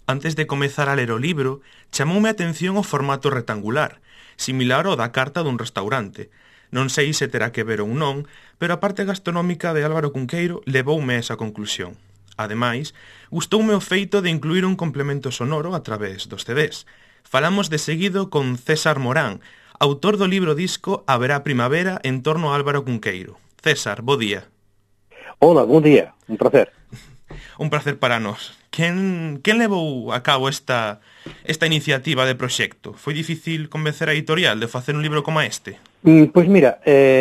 Antes de comezar a ler o libro, chamoume a atención o formato rectangular, similar ao da carta dun restaurante. Non sei se terá que ver ou non, pero a parte gastronómica de Álvaro Cunqueiro levoume a esa conclusión. Ademais, gustoume o feito de incluir un complemento sonoro a través dos CDs. Falamos de seguido con César Morán, autor do libro disco Haberá Primavera en torno a Álvaro Cunqueiro. César, bo día. Hola, bon día, un placer. Un placer para nós. Quen levou a cabo esta iniciativa de proxecto? Foi difícil convencer a editorial de facer un libro como este? Pois mira,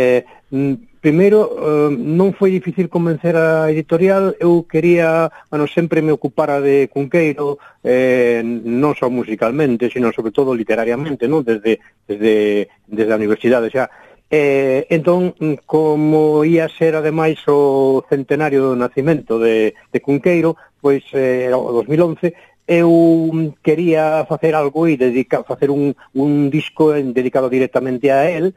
primeiro non foi difícil convencer a editorial. Eu quería, sempre me ocupara de Cunqueiro, non só musicalmente, sino sobre todo literariamente, non? Desde a universidade xa. Entón, como ia ser ademais o centenario do nacimento de Cunqueiro, pois o 2011, eu quería facer algo e facer un disco dedicado directamente a él,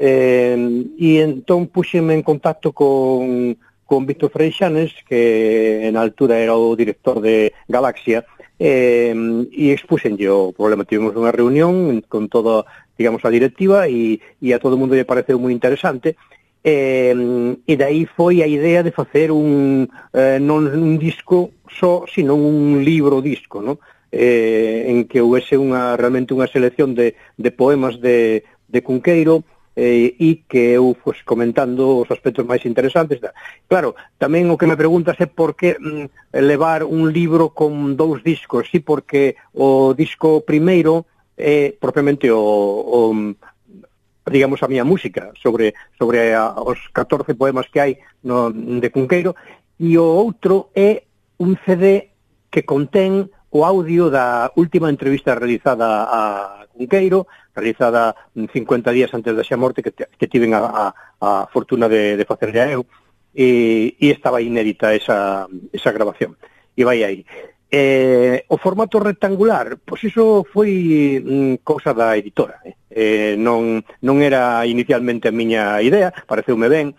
e entón puxeme en contacto con Víctor Freixanes, que na altura era o director de Galaxia, e expuxenlle o problema. Tivemos unha reunión con toda, digamos, a directiva e a todo o mundo lle pareceu moi interesante, e dai foi a idea de facer non un disco só, sino un libro disco, non? En que houvese realmente unha selección de poemas de Cunqueiro, e que eu fos comentando os aspectos máis interesantes. Claro, tamén o que me preguntas é por que levar un libro con dous discos. Sí, porque o disco primeiro é propiamente digamos, a miña música sobre os 14 poemas que hai de Cunqueiro, e o outro é un CD que contén o audio da última entrevista realizada a Cunqueiro, realizada 50 días antes da xa morte, que tiven a fortuna de facerlle a eu, e estaba inédita esa grabación, e vai aí. O formato rectangular, pois iso foi cousa da editora, non era inicialmente a miña idea, pareceume ben.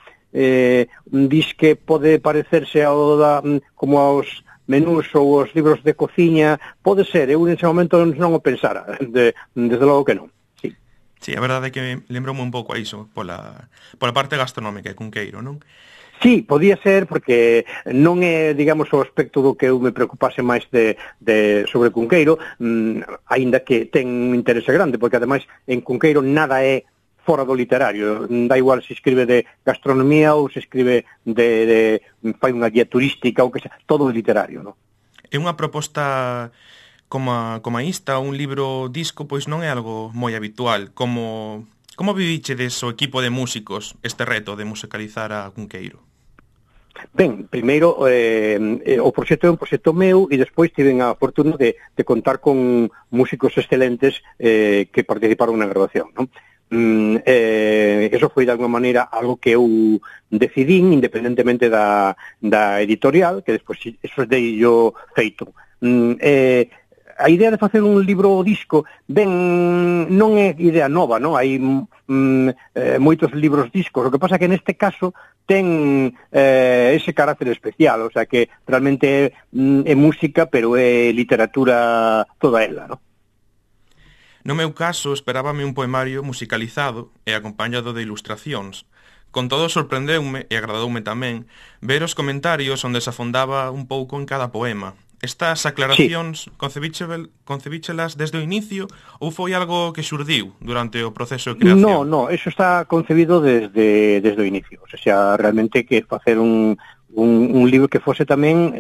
Dis que pode parecerse como aos menús ou os libros de cociña, pode ser, eu nese momento non o pensara, desde logo que non. Sí, a verdade é que lembroume un pouco a iso, pola parte gastronómica de Cunqueiro, non? Sí, podía ser, porque non é, digamos, o aspecto do que eu me preocupase máis sobre Cunqueiro, aínda que ten un interese grande, porque ademais en Cunqueiro nada é fora do literario, da igual se escribe de gastronomía ou se escribe fai unha guía turística ou que sea, todo é literario, non? É unha proposta como esta, un libro disco, pois non é algo moi habitual. Como vivichedes o equipo de músicos este reto de musicalizar a Cunqueiro? Ben, primeiro, o proxecto é un proxecto meu, e despois tiven a fortuna de contar con músicos excelentes que participaron na grabación, non? Eso foi de alguma maneira algo que eu decidín independentemente da editorial, que despois eso dei yo feito. A idea de facer un libro disco, ben, non é idea nova, non? Hai moitos libros discos, o que pasa que neste caso ten ese carácter especial, o sea que realmente é música, pero é literatura toda ela, non? No meu caso, esperábame un poemario musicalizado e acompañado de ilustracións. Con todo, sorprendeume, e agradoume tamén, ver os comentarios onde se afondaba un pouco en cada poema. Estas aclaracións, sí, concebíchelas desde o inicio ou foi algo que xurdiu durante o proceso de creación? No, eso está concebido desde o inicio. O sea, realmente que facer un libro que fose tamén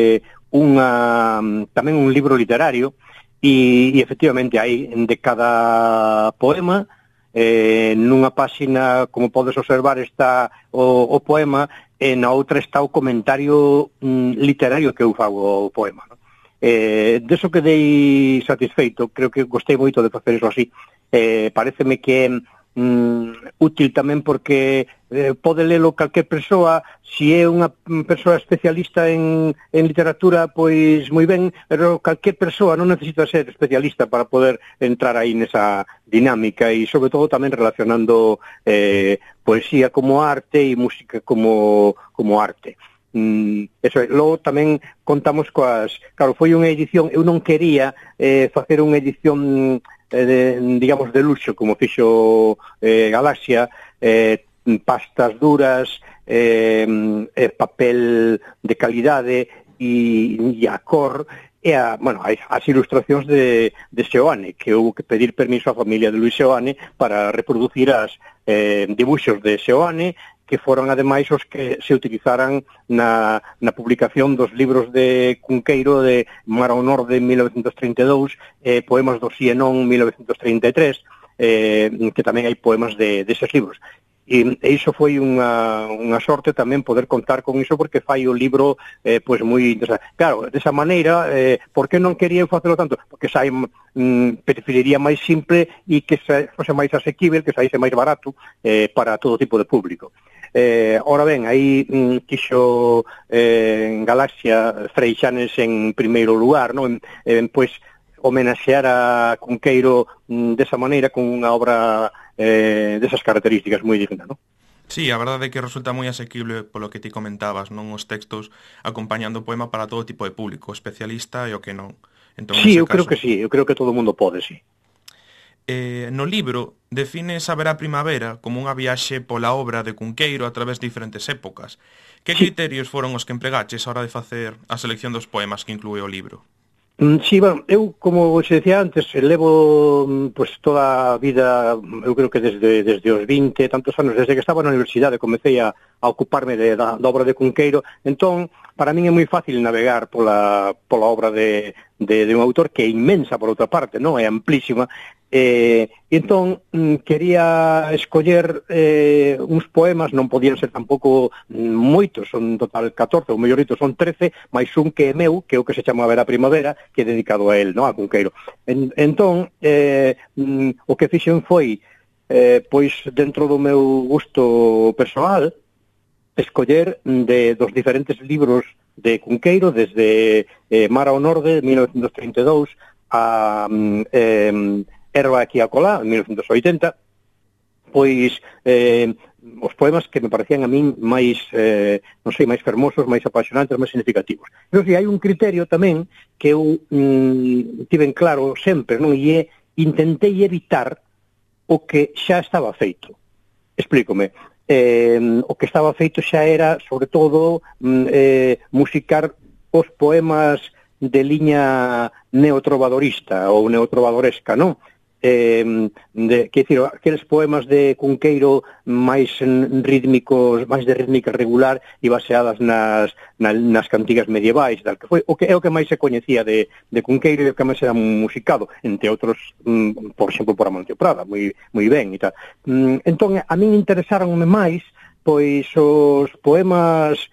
tamén un libro literario, e efectivamente hai de cada poema, nunha páxina, como podes observar, está o poema, e na outra está o comentario literario que eu fago o poema, non? Deso que dei satisfeito, creo que gostei moito de facer iso así. Pareceme que útil tamén porque pode lelo calquer persoa. Si é unha persoa especialista en literatura, pois moi ben, pero calquer persoa non necesita ser especialista para poder entrar aí nesa dinámica, e sobre todo tamén relacionando poesía como arte e música como arte. Eso, logo tamén contamos coas... Claro, foi unha edición, eu non quería facer unha edición digamos de luxo, como fixo Galaxia, pastas duras, papel de calidade e a cor, e as ilustracións de Seoane, que houve que pedir permiso á familia de Luis Seoane para reproducir as dibuixos de Seoane, que foron ademais os que se utilizaran na publicación dos libros de Cunqueiro de Mar ao Norte en 1932, Poemas do Sienón 1933, que tamén hai poemas deses libros. E iso foi unha sorte tamén poder contar con iso, porque fai o libro pois moi interesante. Claro, desa maneira, por que non quería eu facelo tanto? Porque preferiría máis simple e que fose máis asequible, que saíse máis barato para todo tipo de público. Ora ben, aí quixo Galaxia Freixanes en primeiro lugar, non? Pois homenaxear a Cunqueiro desa maneira, con unha obra desas características moi digna, non? Sí, a verdade é que resulta moi asequible polo que ti comentabas, non, os textos acompañando o poema para todo tipo de público, especialista e o que non. Entón, sí, eu creo que sí, eu creo que todo o mundo pode, sí. No libro define Saber a Primavera como unha viaxe pola obra de Cunqueiro a través de diferentes épocas. Que criterios foron os que empregaches a hora de facer a selección dos poemas que inclúe o libro? Sí, bueno, eu, como se decía antes, levo pues toda a vida, eu creo que desde os 20 tantos anos, desde que estaba na universidade, comecei a ocuparme da obra de Cunqueiro. Entón, para min é moi fácil navegar pola obra de un autor que é inmensa, por outra parte, non? É amplísima. Entón, quería escoller uns poemas, non podían ser tampouco moitos, son total 14, o mellorito son 13, máis un que é meu, que é o que se chama Ver a Primavera, que é dedicado a él, non? A Cunqueiro. Entón, o que fixen foi, pois, dentro do meu gusto persoal, escoller dos diferentes libros de Cunqueiro, desde Mar ao Norte, 1932, a Herba aquí a colá, en 1980, pois os poemas que me parecían a min máis, non sei, máis fermosos, máis apaixonantes, máis significativos. Pero si hai un criterio tamén que eu tiven claro sempre, non? E intentei evitar o que xa estaba feito. Explícome. O que estaba feito xa era, sobre todo, musicar os poemas de liña neotrovadorista ou neotrovadoresca, non? Quer dicir, aqueles poemas de Cunqueiro máis rítmicos, máis de rítmica regular e baseadas nas cantigas medievais, tal, que foi o que é o que máis se coñecía de Cunqueiro e o que máis era musicado, entre outros, por exemplo, por Amancio Prada, moi ben e tal. Entón, a min interesaronme máis pois os poemas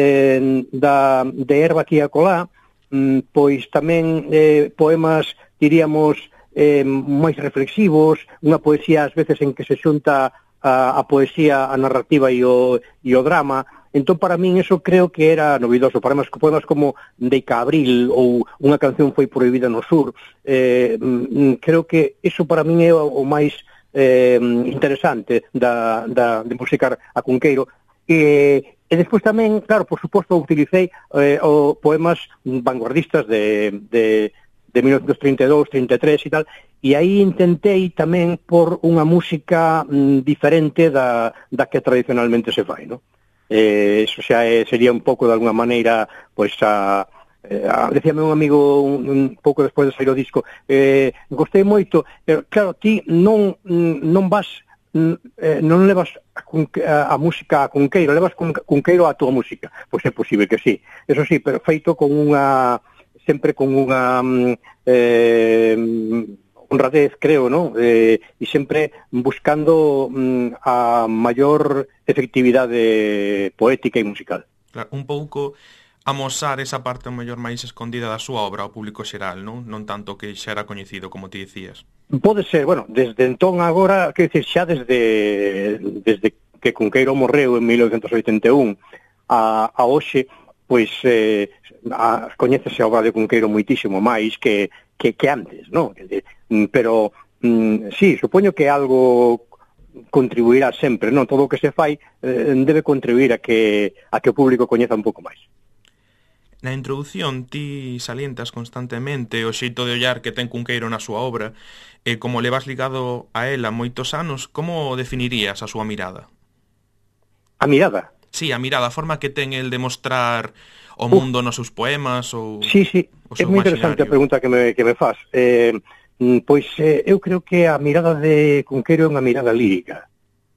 de Herba aquí a colá, pois tamén poemas, diríamos, máis reflexivos, unha poesía ás veces en que se xunta a poesía, a narrativa e o drama. Entón, para min, eso creo que era novidoso. Poemas como Deica Abril ou Unha canción foi prohibida no sur. Creo que eso para min é o máis interesante de musicar a Cunqueiro. E despois tamén, claro, por suposto, utilicei poemas vanguardistas de 1932, 33 e tal, e aí intentei tamén por unha música diferente da que tradicionalmente se fai, non? Eso xa sería un pouco, de alguna maneira, pois decíame un amigo un pouco despois de sair o disco, gostei moito, pero claro, ti non vas, non levas a música a Cunqueiro, levas Cunqueiro a túa música. Pois é posible que sí, eso sí, pero feito con sempre con unha honradez, creo, ¿no? E sempre buscando a maior efectividade poética e musical. Claro, un pouco amosar esa parte o mellor máis escondida da súa obra ao público xeral, non? Non tanto que xa era coñecido, como ti dicías. Pode ser, bueno, desde entón agora, quer dizer, xa desde que Cunqueiro morreu en 1981 a hoxe, pois coñécese a obra de Cunqueiro moitísimo máis que antes, non? Pero sí, supoño que algo contribuirá sempre, non? Todo o que se fai debe contribuir a que o público coñeza un pouco máis. Na introdución ti salientas constantemente o xeito de ollar que ten Cunqueiro na súa obra e como le vas ligado a ela moitos anos, como definirías a súa mirada? A mirada? Sí, a mirada, a forma que ten el de mostrar o mundo nos seus poemas ou sí, o é seu moi interesante a pregunta que me faz. Pois eu creo que a mirada de Cunqueiro é unha mirada lírica.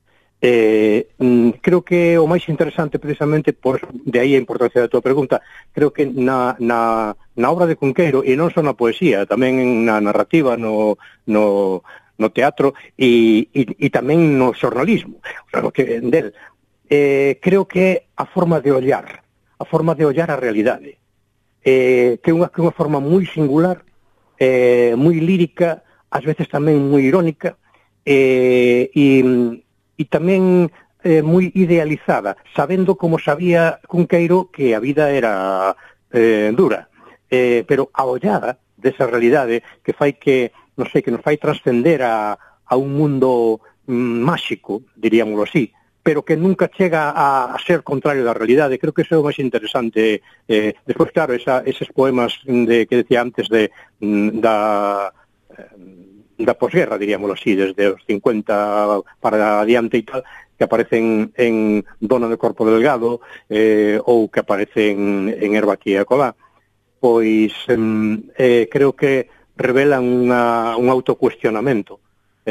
Creo que o máis interesante precisamente por de aí a importancia da tua pregunta, creo que na obra de Cunqueiro, e non só na poesía, tamén na narrativa, no teatro e tamén no xornalismo, o sea, que del, creo que a forma de ollar a realidade, que é unha forma moi singular, moi lírica, ás veces tamén moi irónica, e tamén moi idealizada, sabendo como sabía Cunqueiro que a vida era dura, pero a ollada desa realidade que fai que, non sei, que nos fai trascender a un mundo máxico, diríamoslo así, pero que nunca chega a ser contrario da realidade. Creo que iso é o máis interesante. Despois, claro, eses poemas que decía antes da posguerra, diríamoslo así, desde os 50 para adiante e tal, que aparecen en Dona de Corpo Delgado, ou que aparecen en Herba aquí a Colá, pois creo que revelan un autocuestionamento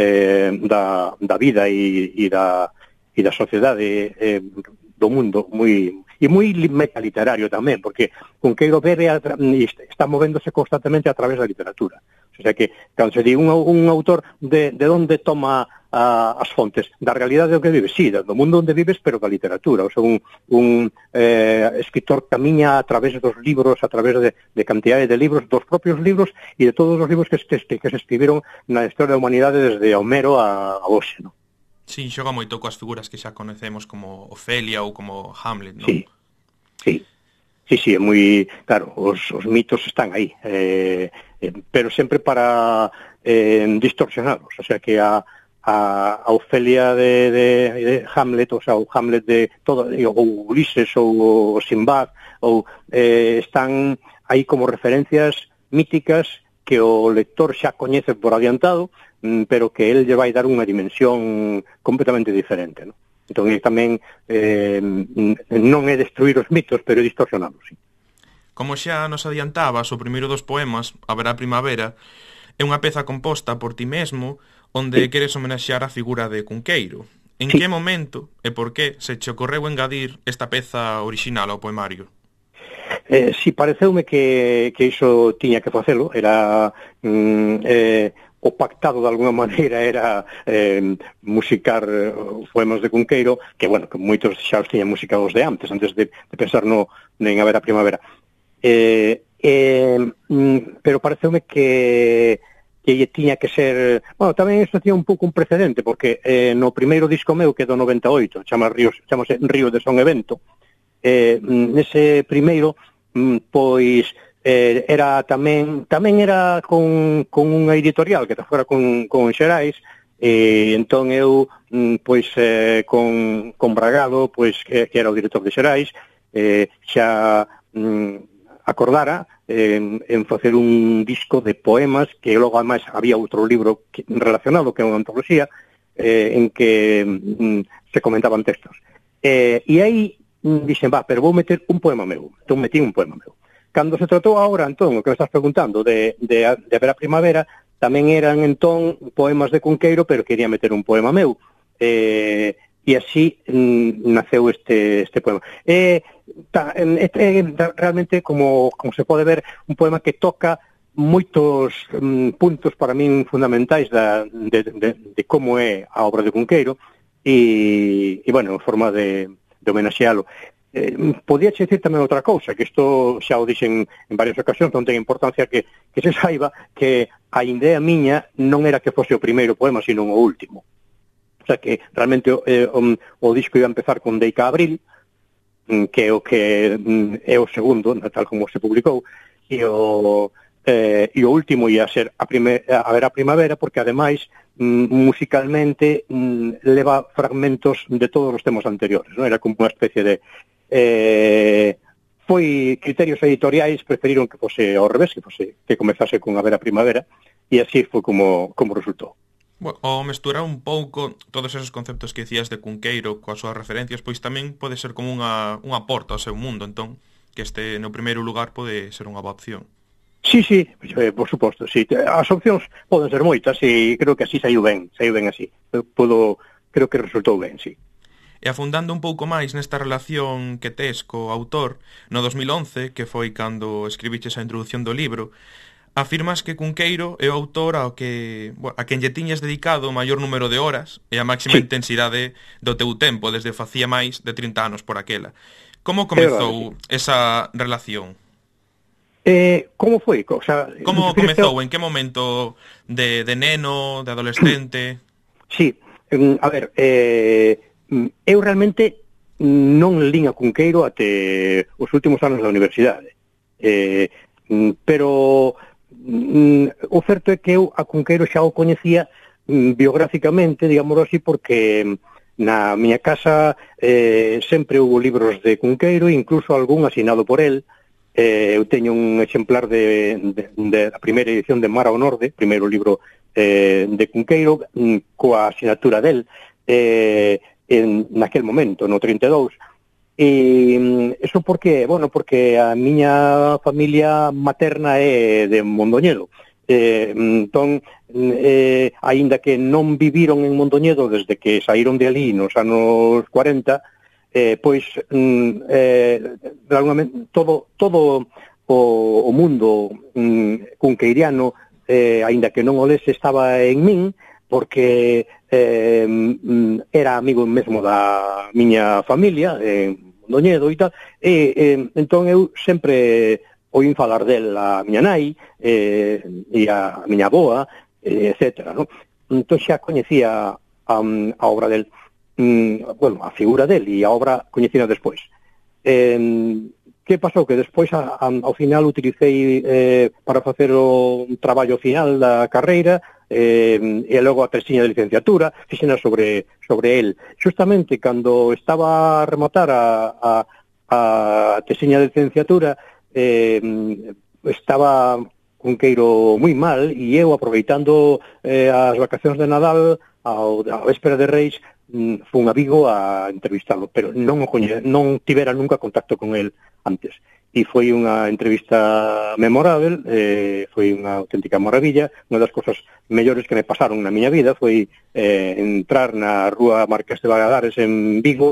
da vida e da sociedade do mundo moi metaliterario tamén, porque Cunqueiro bebe e está movéndose constantemente a través da literatura. O sea que, cando se di un autor de onde toma as fontes, da realidade do que vives, sí, do mundo onde vives, pero da literatura. O sea, un escritor camiña a través dos libros, a través de cantidade de libros, dos propios libros e de todos os libros que se escribiron na historia da humanidade desde Homero a hoxe, non? Sí, xoga moito coas figuras que xa conocemos como Ofelia ou como Hamlet, non? Sí, é moi... Claro, os mitos están aí, pero sempre para distorsionarlos. O sea, que a Ofelia de Hamlet, o sea, o Hamlet de todo, ou Ulises, ou o Sinbad, ou están aí como referencias míticas que o lector xa coñece por adiantado, pero que el lle vai dar unha dimensión completamente diferente, non? Entón, tamén non é destruir os mitos, pero é distorsionalos, sí. Como xa nos adiantabas, o primeiro dos poemas, Haberá primavera, é unha peza composta por ti mesmo, onde queres homenaxear a figura de Cunqueiro. En que momento e por que se che ocorreu engadir esta peza orixinal ao poemario? Si, pareceume que iso tiña que facelo, era o pactado de alguna maneira era musicar poemas de Cunqueiro, que, bueno, que moitos xa os tiñan musicados de antes de pensar en Haberá primavera. Pero pareceume que tiña que ser... Bueno, tamén isto tiña un pouco un precedente, porque no primeiro disco meu, que é do 98, chamase Río de Son e Vento, nese primeiro, pois... era tamén era con unha editorial que está fora con Xerais, entón eu pois con Bragado, pois que era o director de Xerais, xa acordara en facer un disco de poemas, que logo ademais había outro libro relacionado, que é unha antoloxía, en que se comentaban textos. E aí dixen, pero vou meter un poema meu. Entón metí un poema meu. Cando se tratou agora, entón, o que me estás preguntando de Haberá primavera, tamén eran, entón, poemas de Cunqueiro, pero quería meter un poema meu. E así naceu este poema. Realmente, como se pode ver, un poema que toca moitos puntos para min fundamentais de como é a obra de Cunqueiro e bueno, en forma de homenaxealo. Podía dicir tamén outra cousa, que isto xa o dixen en varias ocasións, non ten importancia que se saiba que a idea miña non era que fose o primeiro poema, sino o último. O sea que realmente o disco iba a empezar con Deica Abril, que é o que é o segundo, tal como se publicou, e o último ia ser Haberá primavera, porque ademais musicalmente leva fragmentos de todos os temas anteriores, non? Era como unha especie de foi criterios editoriais, preferiron que fose ao revés, que comezase con A Vera Primavera, e así foi como resultou. Bueno, ao mesturar un pouco todos esos conceptos que dicías de Cunqueiro coas súas referencias, pois tamén pode ser como unha porta ao seu mundo, entón, que este no primeiro lugar pode ser unha boa opción. Sí, por suposto, sí. As opcións poden ser moitas e creo que así saiu ben así. Creo que resultou ben, sí. E afundando un pouco máis nesta relación que tes co autor, no 2011, que foi cando escribiches a introducción do libro, afirmas que Cunqueiro é o autor a quen lle tiñas dedicado o maior número de horas e a máxima intensidade do teu tempo desde facía máis de 30 anos por aquela. Como comezou esa relación? Como foi? O sea, como comezou? En que momento de neno, de adolescente? Sí, a ver, eu realmente non lín a Cunqueiro até os últimos anos da universidade. Pero o certo é que eu a Cunqueiro xa o coñecía biográficamente, digámoslo así, porque na miña casa sempre houve libros de Cunqueiro, incluso algún asinado por el. Eu teño un exemplar de a primeira edición de Mar ao Norde, primeiro libro de Cunqueiro, coa asinatura del, naquel momento, no 32. E iso porque, porque a miña familia materna é de Mondoñedo. Entón, aínda que non viviron en Mondoñedo desde que saíron de ali nos anos 40, pois todo o mundo cunqueiriano, aínda que non o lese, estaba en min, porque era amigo mesmo da miña familia en Mondoñedo e tal, entón eu sempre oín falar del a miña nai e a miña avoa, etcétera, non? Entón xa coñecía a obra del, a figura del, e a obra coñecida despois. Que pasou? Que despois ao final utilicei para facer o traballo final da carreira, e logo a tesiña de licenciatura fixena sobre el. Justamente cando estaba a rematar a tesiña de licenciatura, estaba Cunqueiro moi mal, e eu, aproveitando as vacacións de Nadal, a véspera de Reis, fun a Vigo a entrevistalo, pero non tivera nunca contacto con el antes. E foi unha entrevista memorável, foi unha auténtica maravilla. Unha das cosas mellores que me pasaron na miña vida foi entrar na rúa Marqués de Valladares en Vigo,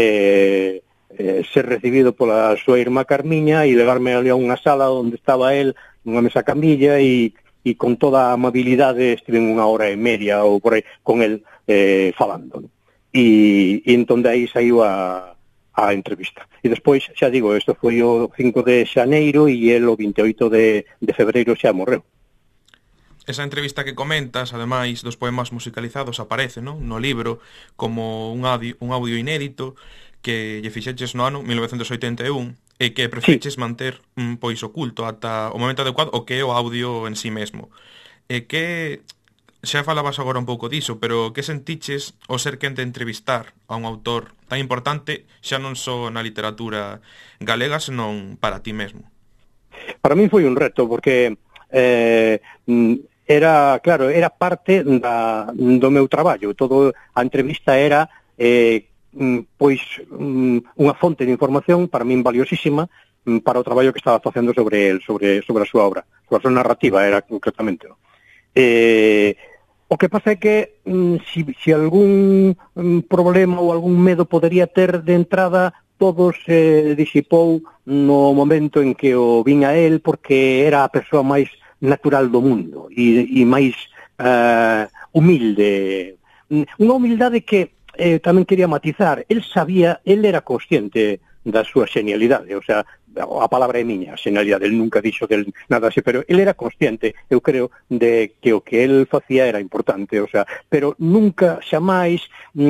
ser recibido pola súa irmá Carmiña e levarme ali a unha sala onde estaba el, nunha mesa camilla, e con toda a amabilidade estive unha hora e media ou por aí con el falando. E entón de aí saiu a entrevista. E despois, xa digo, isto foi o 5 de xaneiro e el o 28 de febreiro xa morreu. Esa entrevista que comentas, ademais dos poemas musicalizados, aparece, non, no libro como un audio inédito que lle fixeches no ano 1981 e que preferiches manter pois oculto ata o momento adecuado, o que é o audio en sí mesmo. E que xa falabas agora un pouco diso, pero que sentiches o ser quen de entrevistar a un autor tan importante, xa non só na literatura galega, senón para ti mesmo? Para min foi un reto, porque era parte do meu traballo. Todo a entrevista era unha fonte de información para min valiosísima para o traballo que estaba facendo sobre a súa obra, sobre a súa narrativa, era concretamente, non? O que pasa é que si algún problema ou algún medo podería ter de entrada, todo se disipou no momento en que o vin a él, porque era a persoa máis natural do mundo e máis humilde. Unha humildade que tamén quería matizar. El era consciente da súa xenialidade, o sea, a palabra é miña, a xenialidade, el nunca dixo del nada así, pero el era consciente, eu creo, de que o que el facía era importante, o sea, pero nunca, xamais,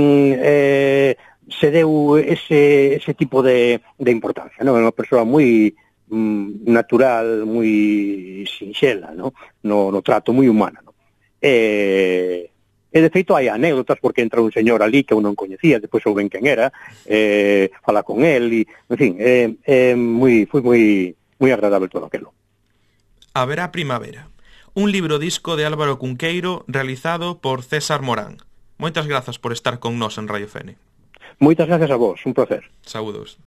se deu ese tipo de importancia, non? É unha persoa moi natural, moi sinxela, non? No trato, moi humana, non? E, de feito, hai anécdotas, porque entra un señor ali que eu non coñecía, depois souben quen era, fala con el, e, en fin, foi moi agradable todo aquilo. Haberá primavera. Un libro disco de Álvaro Cunqueiro realizado por César Morán. Moitas grazas por estar con nós en Radio Fene. Moitas gracias a vos, un placer. Saúdos.